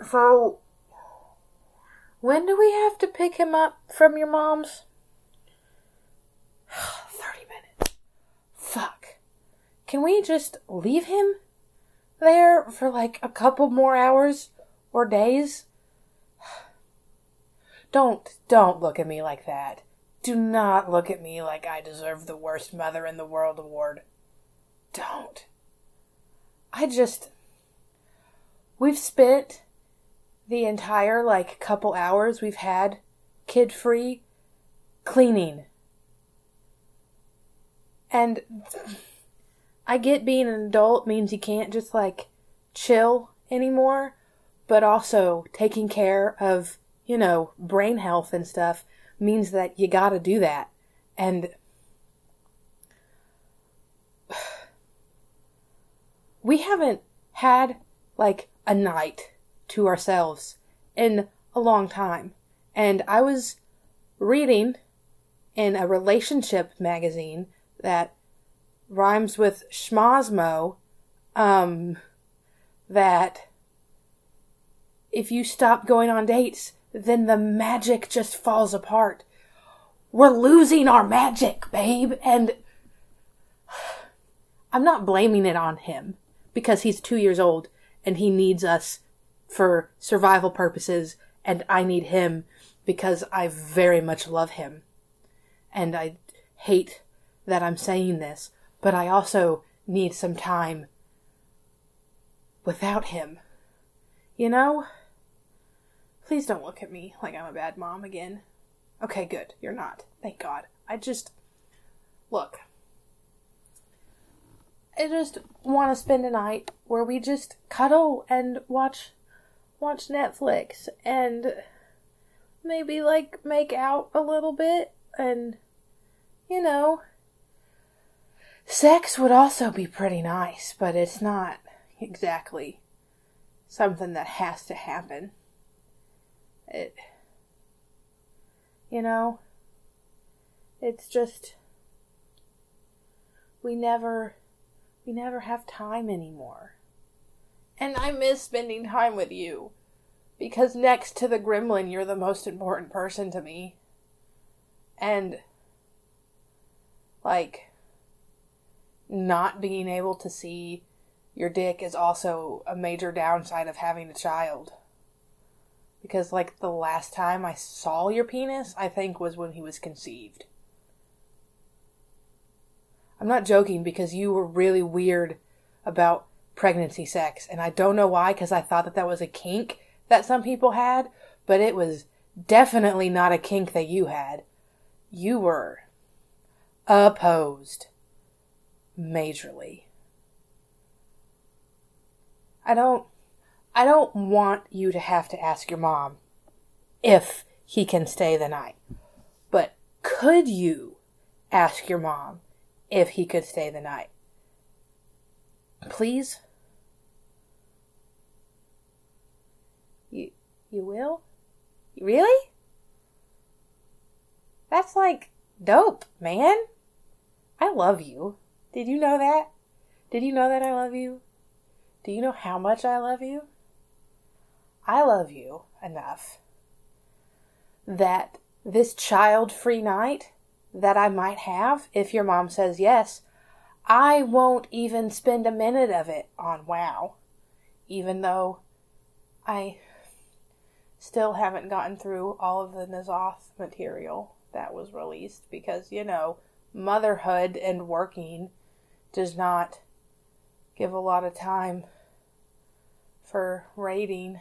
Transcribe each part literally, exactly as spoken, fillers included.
So, when do we have to pick him up from your mom's? thirty minutes. Fuck. Can we just leave him there for like a couple more hours or days? Don't, don't look at me like that. Do not look at me like I deserve the worst mother in the world award. Don't. I just... We've spent the entire, like, couple hours we've had kid-free cleaning. And I get being an adult means you can't just, like, chill anymore, but also taking care of, you know, brain health and stuff means that you gotta do that. And we haven't had, like, a night to ourselves in a long time. And I was reading in a relationship magazine that rhymes with schmozmo, um, that if you stop going on dates, then the magic just falls apart. We're losing our magic, babe. And I'm not blaming it on him because he's two years old and he needs us for survival purposes, and I need him because I very much love him. And I hate that I'm saying this, but I also need some time without him. You know? Please don't look at me like I'm a bad mom again. Okay, good. You're not. Thank God. I just... Look. I just want to spend a night where we just cuddle and watch watch Netflix and maybe, like, make out a little bit and, you know, sex would also be pretty nice, but it's not exactly something that has to happen. It, you know, it's just, we never, we never have time anymore. And I miss spending time with you, because next to the gremlin, you're the most important person to me. And, like, not being able to see your dick is also a major downside of having a child. Because, like, the last time I saw your penis, I think, was when he was conceived. I'm not joking, because you were really weird about pregnancy sex. And I don't know why, because I thought that that was a kink that some people had. But it was definitely not a kink that you had. You were opposed. Majorly. I don't... I don't want you to have to ask your mom if he can stay the night. But could you ask your mom if he could stay the night? Please? You you will? Really? That's like dope, man. I love you. Did you know that? Did you know that I love you? Do you know how much I love you? I love you enough that this child-free night that I might have, if your mom says yes, I won't even spend a minute of it on WoW, even though I still haven't gotten through all of the N'Zoth material that was released, because, you know, motherhood and working does not give a lot of time for raiding.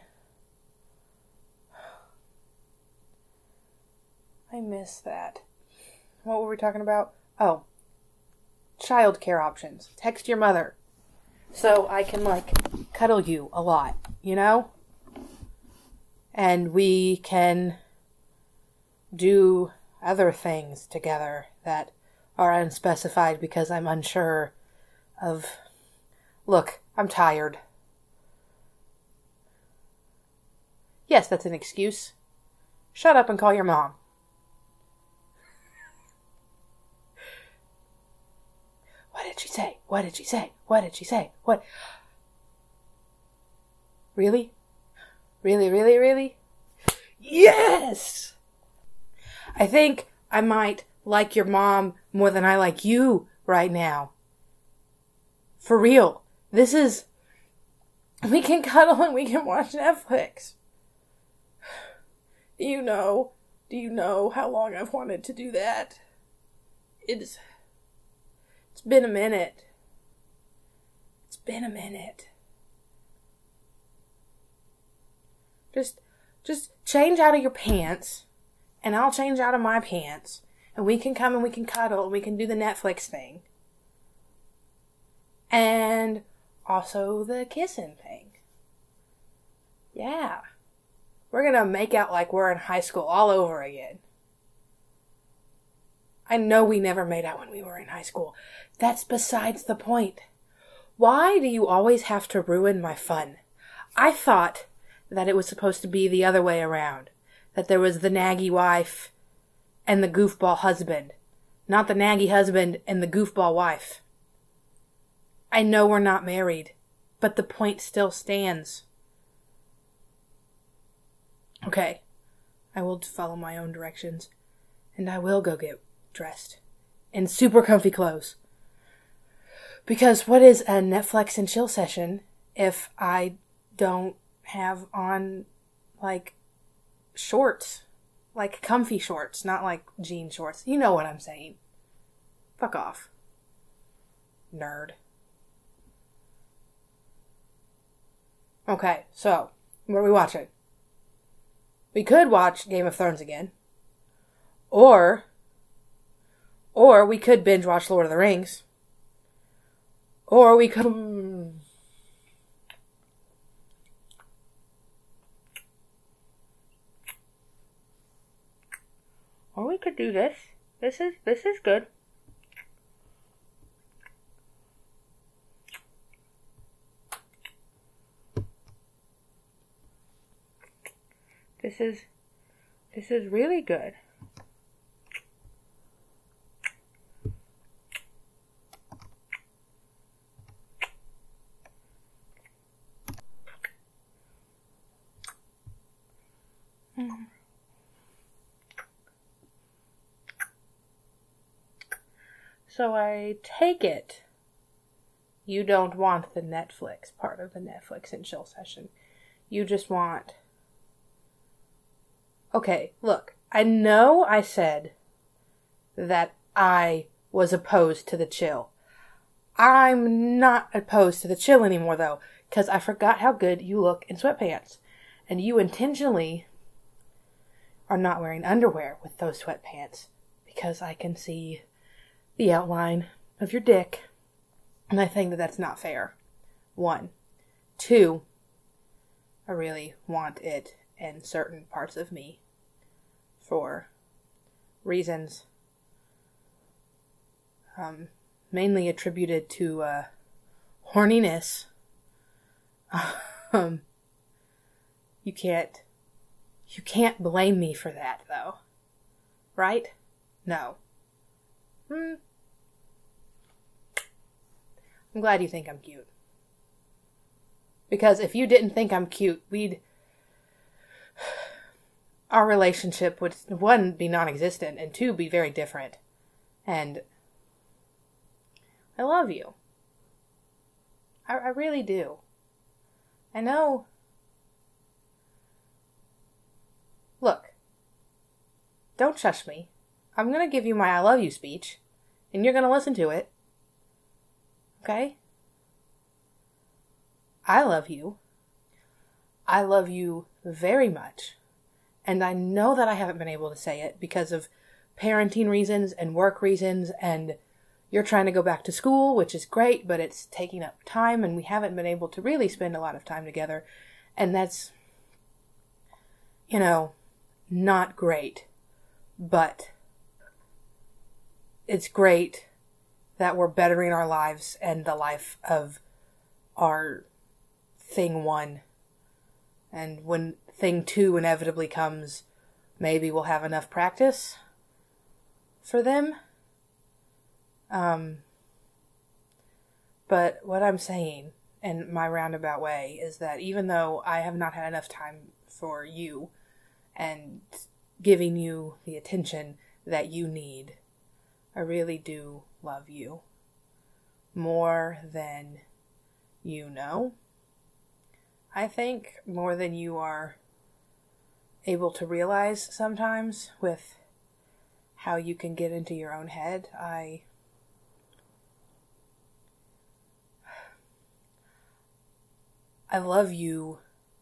I miss that. What were we talking about? Oh, childcare options. Text your mother so I can, like, cuddle you a lot, you know? And we can do other things together that are unspecified because I'm unsure of... Look, I'm tired. Yes, that's an excuse. Shut up and call your mom. What did she say? What did she say? What did she say? What? Really? Really, really, really? Yes! I think I might like your mom more than I like you right now. For real. This is... We can cuddle and we can watch Netflix. Do you know... Do you know how long I've wanted to do that? It's... It's been a minute. It's been a minute. Just... Just change out of your pants, and I'll change out of my pants, and we can come and we can cuddle, and we can do the Netflix thing. And also the kissing thing. Yeah. We're gonna make out like we're in high school all over again. I know we never made out when we were in high school. That's besides the point. Why do you always have to ruin my fun? I thought that it was supposed to be the other way around. That there was the naggy wife and the goofball husband. Not the naggy husband and the goofball wife. I know we're not married, but the point still stands. Okay, I will follow my own directions, and I will go get dressed in super comfy clothes. Because what is a Netflix and chill session if I don't have on, like, shorts? Like, comfy shorts, not like jean shorts. You know what I'm saying. Fuck off. Nerd. Okay, so, what are we watching? We could watch Game of Thrones again. Or, or we could binge watch Lord of the Rings. Or we could... Or we could do this. This is, this is good. This is, this is really good. Mm. So I take it you don't want the Netflix part of the Netflix and chill session. You just want... Okay, look, I know I said that I was opposed to the chill. I'm not opposed to the chill anymore, though, because I forgot how good you look in sweatpants. And you intentionally are not wearing underwear with those sweatpants, because I can see the outline of your dick, and I think that that's not fair. One. Two, I really want it in certain parts of me for reasons um, mainly attributed to uh, horniness. um, you can't you can't blame me for that, though. Right? No. Hmm. I'm glad you think I'm cute. Because if you didn't think I'm cute, we'd... Our relationship would, one, be non-existent, and two, be very different. And I love you. I, I really do. I know. Look. Don't shush me. I'm going to give you my I love you speech, and you're going to listen to it. Okay? I love you. I love you very much. And I know that I haven't been able to say it because of parenting reasons and work reasons, and you're trying to go back to school, which is great, but it's taking up time, and we haven't been able to really spend a lot of time together. And that's, you know, not great. But it's great that we're bettering our lives and the life of our thing one. And when thing two inevitably comes, maybe we'll have enough practice for them. Um, but what I'm saying in my roundabout way is that even though I have not had enough time for you and giving you the attention that you need, I really do love you more than you know. I think more than you are able to realize sometimes with how you can get into your own head. I I love you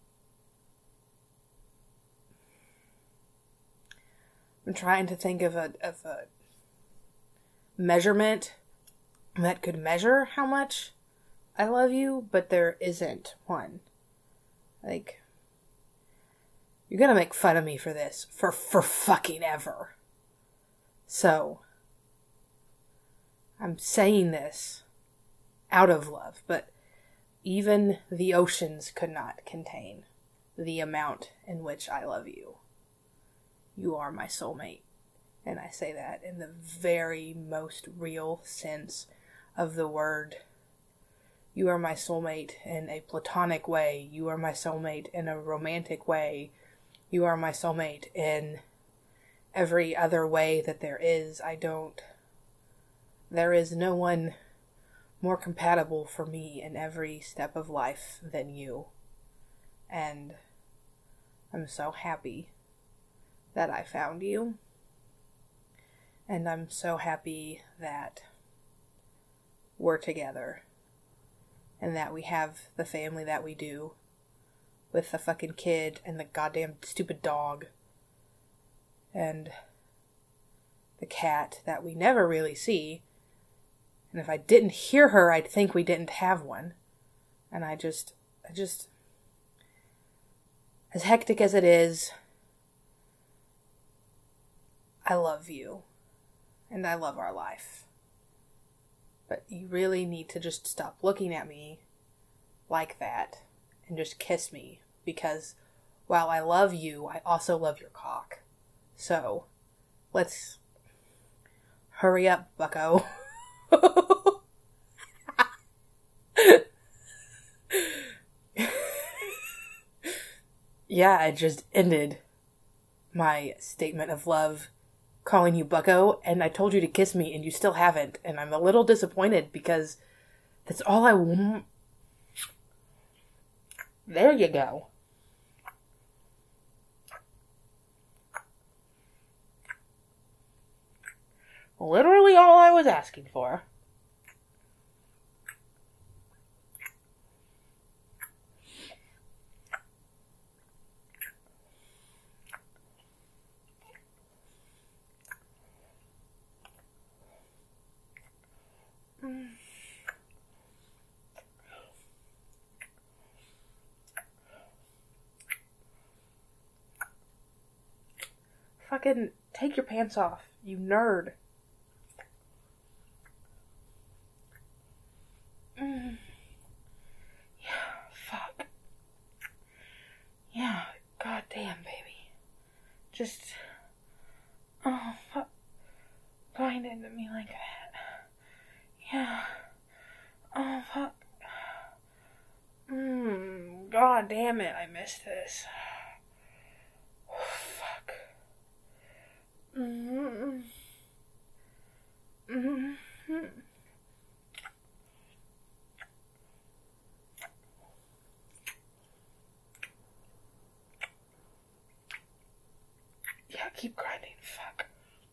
I'm trying to think of a of a measurement that could measure how much I love you, but there isn't one. Like, you're gonna make fun of me for this for for fucking ever. So, I'm saying this out of love, but even the oceans could not contain the amount in which I love you. You are my soulmate. And I say that in the very most real sense of the word. You are my soulmate in a platonic way. You are my soulmate in a romantic way. You are my soulmate in every other way that there is. I don't... There is no one more compatible for me in every step of life than you. And I'm so happy that I found you. And I'm so happy that we're together. And that we have the family that we do. With the fucking kid and the goddamn stupid dog. And the cat that we never really see. And if I didn't hear her, I'd think we didn't have one. And I just, I just, as hectic as it is, I love you. And I love our life. But you really need to just stop looking at me like that and just kiss me. Because while I love you, I also love your cock. So, let's hurry up, bucko. Yeah, I just ended my statement of love calling you bucko, and I told you to kiss me, and you still haven't, and I'm a little disappointed because that's all I want. There you go. Literally all I was asking for. Mm. Fucking take your pants off, you nerd. Mm. Yeah, fuck. Yeah, goddamn, baby. Just, oh, fuck. Bind into me like that. Yeah. Oh, fuck. Mmm, god damn it, I missed this. Oh, fuck. Mm-hmm. Mm-hmm. Yeah, keep grinding, fuck.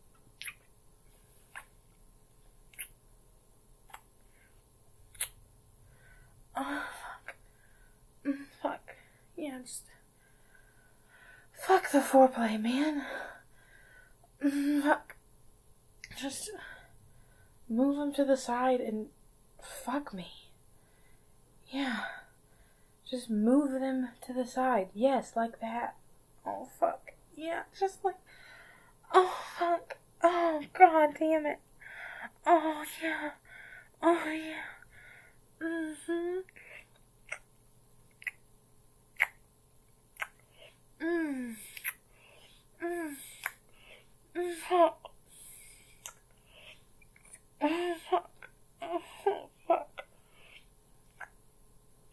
Oh, fuck. Mm, fuck. Yeah, just... Fuck the foreplay, man. Mm, fuck. Just... Move him to the side and... Fuck me. Yeah. Just move them to the side. Yes, like that. Oh, fuck. Yeah, just like... Oh, fuck. Oh, god damn it. Oh, yeah. Oh, yeah. Mm-hmm. Mm. Mm. Mm. Fuck. Oh, fuck. Oh, fuck.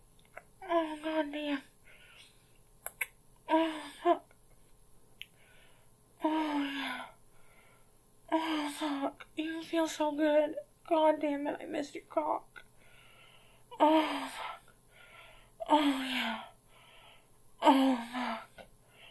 feels so good. God damn it, I missed your cock. Oh, fuck. Oh, yeah. Oh, fuck.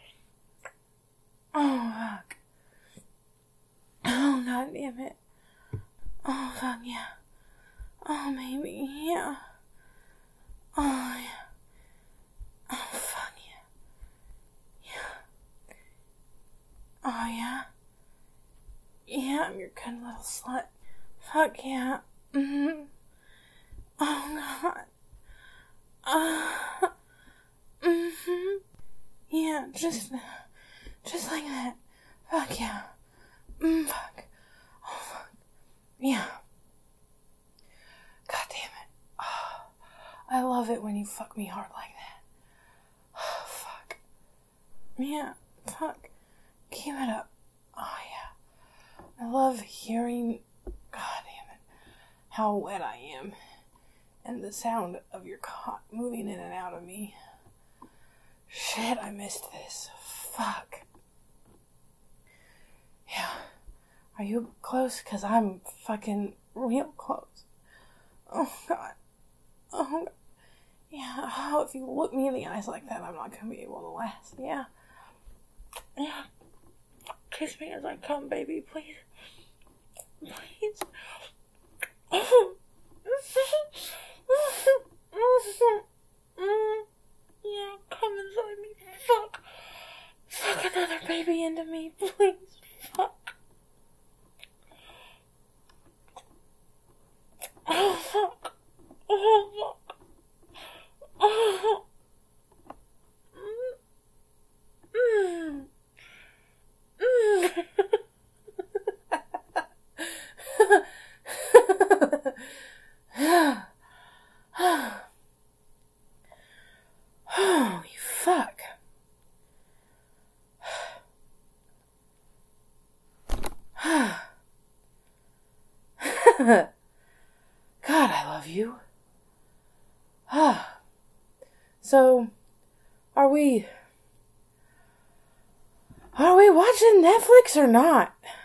Oh, fuck. Oh, God damn it. Oh, fuck, yeah. Oh, maybe, yeah. Oh, yeah. Oh, fuck, yeah. Yeah. Oh, yeah. Yeah, I'm your good little slut. Fuck, yeah. Mm-hmm. Oh, God. Uh, mm-hmm. Yeah, just, just like that. Fuck, yeah. Mm, fuck. Oh, fuck. Yeah. God damn it. Oh, I love it when you fuck me hard like that. Oh, fuck. Yeah, fuck. Keep it up. Oh, yeah. I love hearing, God damn it, how wet I am. And the sound of your cock moving in and out of me. Shit, I missed this. Fuck. Yeah. Are you close? Because I'm fucking real close. Oh, God. Oh, God. Yeah. Oh, if you look me in the eyes like that, I'm not going to be able to last. Yeah. Yeah. Kiss me as I come, baby, please. Please. Yeah, come inside me. Fuck. Fuck another baby into me, please. Fuck. Oh, fuck. Oh, fuck. Oh. Mm. Mm. Holy fuck. God, I love you. So, are we... Are we watching Netflix or not?